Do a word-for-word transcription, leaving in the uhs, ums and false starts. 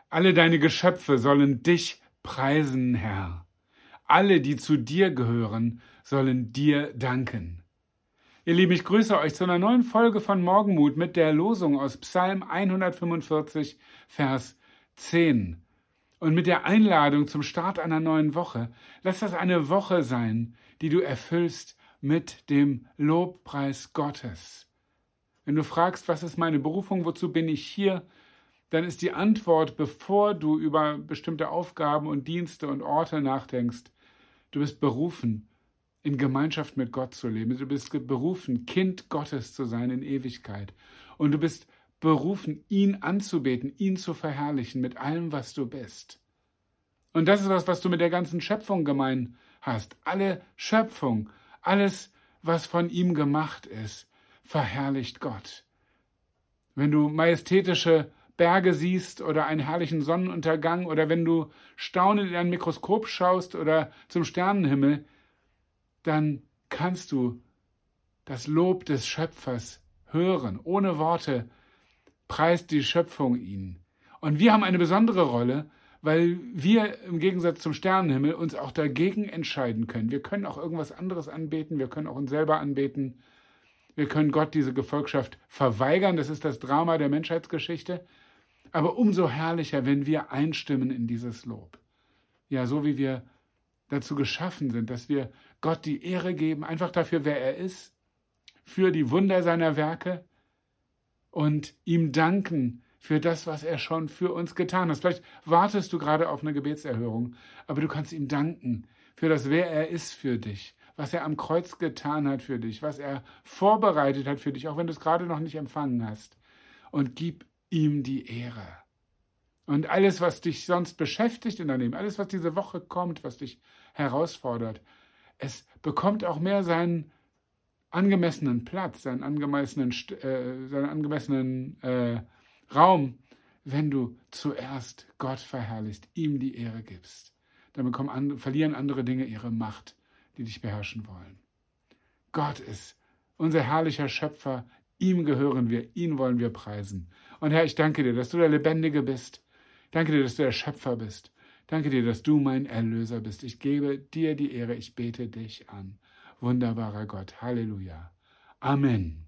Alle deine Geschöpfe sollen dich preisen, Herr. Alle, die zu dir gehören, sollen dir danken. Ihr Lieben, ich grüße euch zu einer neuen Folge von Morgenmut mit der Losung aus Psalm hundertfünfundvierzig, Vers zehn. Und mit der Einladung zum Start einer neuen Woche. Lass das eine Woche sein, die du erfüllst mit dem Lobpreis Gottes. Wenn du fragst, was ist meine Berufung, wozu bin ich hier, dann ist die Antwort, bevor du über bestimmte Aufgaben und Dienste und Orte nachdenkst, du bist berufen, in Gemeinschaft mit Gott zu leben. Du bist berufen, Kind Gottes zu sein in Ewigkeit. Und du bist berufen, ihn anzubeten, ihn zu verherrlichen mit allem, was du bist. Und das ist was, was du mit der ganzen Schöpfung gemein hast. Alle Schöpfung, alles, was von ihm gemacht ist, verherrlicht Gott. Wenn du majestätische Berge siehst oder einen herrlichen Sonnenuntergang oder wenn du staunend in ein Mikroskop schaust oder zum Sternenhimmel, dann kannst du das Lob des Schöpfers hören. Ohne Worte preist die Schöpfung ihn. Und wir haben eine besondere Rolle, weil wir im Gegensatz zum Sternenhimmel uns auch dagegen entscheiden können. Wir können auch irgendwas anderes anbeten, wir können auch uns selber anbeten. Wir können Gott diese Gefolgschaft verweigern, das ist das Drama der Menschheitsgeschichte. Aber umso herrlicher, wenn wir einstimmen in dieses Lob. Ja, so wie wir dazu geschaffen sind, dass wir Gott die Ehre geben, einfach dafür, wer er ist, für die Wunder seiner Werke und ihm danken für das, was er schon für uns getan hat. Vielleicht wartest du gerade auf eine Gebetserhörung, aber du kannst ihm danken für das, wer er ist für dich, was er am Kreuz getan hat für dich, was er vorbereitet hat für dich, auch wenn du es gerade noch nicht empfangen hast. Und gib ihm die Ehre. Und alles, was dich sonst beschäftigt in deinem Leben, alles, was diese Woche kommt, was dich herausfordert, es bekommt auch mehr seinen angemessenen Platz, seinen angemessenen, äh, seinen angemessenen äh, Raum, wenn du zuerst Gott verherrlichst, ihm die Ehre gibst. Dann bekommen an, verlieren andere Dinge ihre Macht, die dich beherrschen wollen. Gott ist unser herrlicher Schöpfer, ihm gehören wir, ihn wollen wir preisen. Und Herr, ich danke dir, dass du der Lebendige bist. Danke dir, dass du der Schöpfer bist. Danke dir, dass du mein Erlöser bist. Ich gebe dir die Ehre, ich bete dich an. Wunderbarer Gott. Halleluja. Amen.